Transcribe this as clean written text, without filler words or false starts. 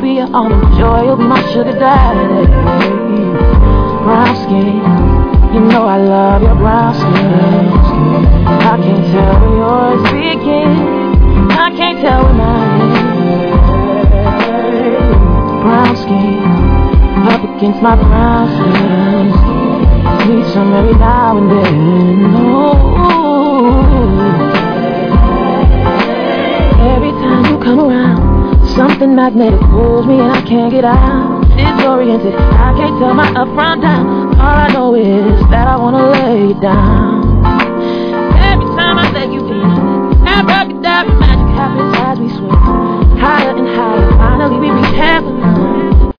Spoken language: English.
be your almond joy, you'll be my sugar daddy. Brown skin, you know I love your brown skin. I can't tell where yours begin, I can't tell where mine is. Brown skin, up against my brown skin. Need some every now and then. Every time you come around, something magnetic pulls me and I can't get out. Disoriented, I can't tell my up from down. All I